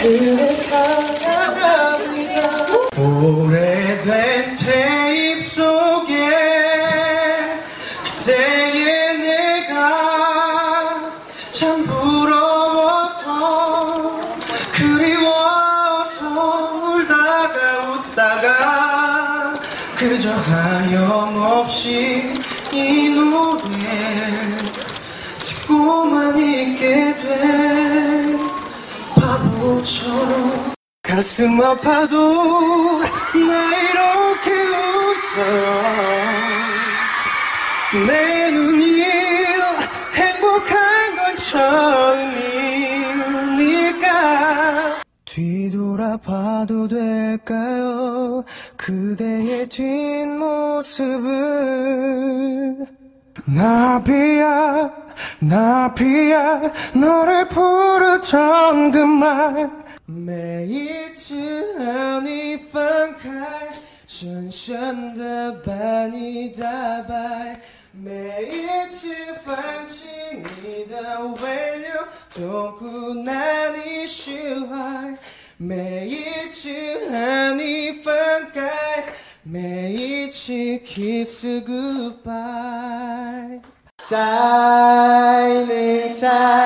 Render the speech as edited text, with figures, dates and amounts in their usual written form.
그대 사랑합니다. 오래된 테이프 속에 그때의 내가 참 부러워서 그리워서 울다가 웃다가 그저 하염없이 이 노래 듣고만 있게 돼. 바보처럼 가슴 아파도 나 이렇게 웃어요. 내 눈이 행복한 건 처음이니까. 뒤돌아봐도 될까요? 그대의 뒷모습을. 나비야 나비야 너를 부르던 그 말 每一次和你分开深深地把你打败，每一次放弃你的温柔痛苦难以释怀，每一次和你分开每一次 kiss goodbye。在你在